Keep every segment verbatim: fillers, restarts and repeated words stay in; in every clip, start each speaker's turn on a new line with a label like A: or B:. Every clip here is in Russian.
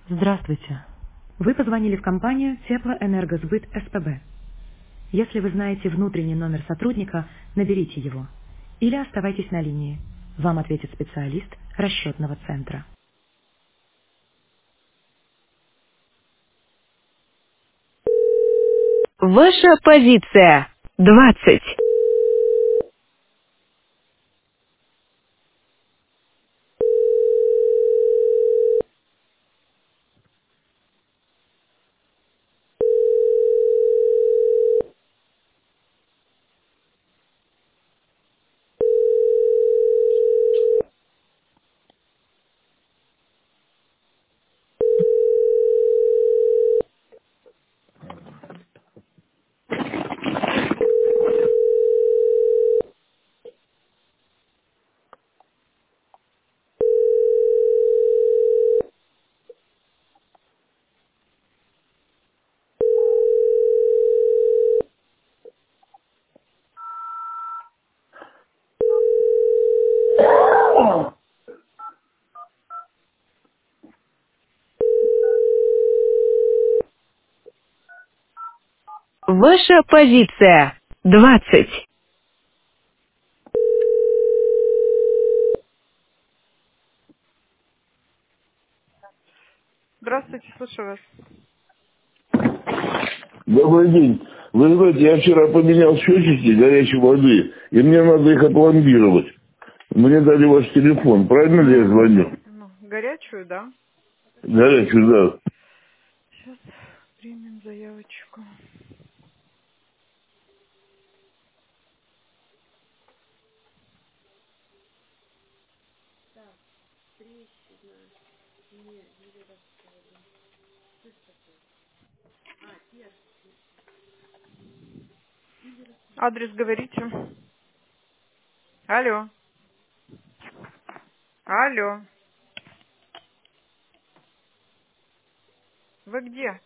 A: Здравствуйте. Вы позвонили в компанию Теплоэнергосбыт СПБ. Если вы знаете внутренний номер сотрудника, наберите его. Или оставайтесь на линии. Вам ответит специалист расчетного центра.
B: Ваша позиция. Двадцать. Ваша позиция. Двадцать.
C: Здравствуйте, слушаю вас.
D: Добрый день. Вы знаете, я вчера поменял счетчики горячей воды, и мне надо их опломбировать. Мне дали ваш телефон. Правильно ли я звоню?
C: Ну, горячую, да?
D: Горячую, да.
C: Сейчас примем заявочку. Адрес говорите. Алло. Алло. Вы где?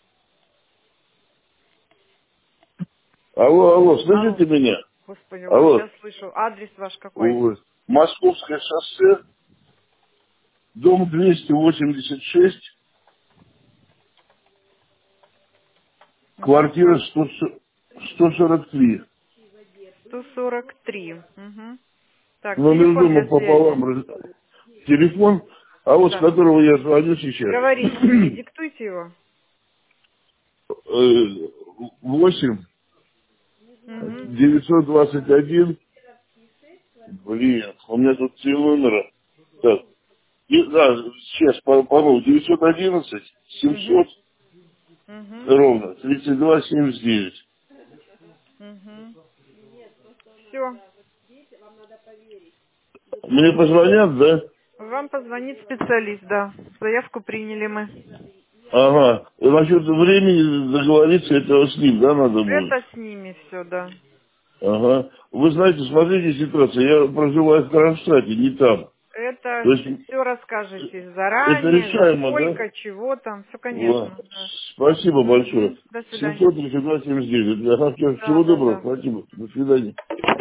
D: Алло, алло,
C: Алло.
D: слышите меня?
C: Господи, вот
D: Алло.
C: сейчас слышу. Адрес ваш какой?
D: Ой. Московское шоссе, дом двести восемьдесят шесть,
C: Угу.
D: квартира сто сорок три.
C: сто сорок три. Угу. Так,
D: Номер
C: телефон
D: дома
C: для связи.
D: пополам. раз- Телефон, а вот с
C: Да.
D: которого я звоню сейчас.
C: Говорите мне, диктуйте его.
D: Э, восемь
C: Угу.
D: девятьсот двадцать один. Блин, у меня тут три номера. Так, и- да, сейчас, по- по-моему, девятьсот одиннадцать
C: Угу.
D: семьсот
C: Угу.
D: ровно, тридцать два семьдесят девять.
C: Угу. Все.
D: Мне позвонят, да?
C: Вам позвонит специалист, да. Заявку приняли мы.
D: Ага. И насчет времени договориться этого с ним, да, надо будет?
C: Это с ними все, да.
D: Ага. Вы знаете, смотрите ситуацию, я проживаю в Кронштадте, не там.
C: Это
D: То есть
C: все расскажете
D: это
C: заранее, за
D: решаемо, да?
C: сколько, чего там, все,
D: Ва.
C: конечно. Да.
D: Спасибо большое.
C: Мгм. До свидания.
D: семьсот тридцать два семьдесят девять. Ага, всё,
C: Да,
D: всего
C: да,
D: доброго,
C: да.
D: спасибо. До свидания.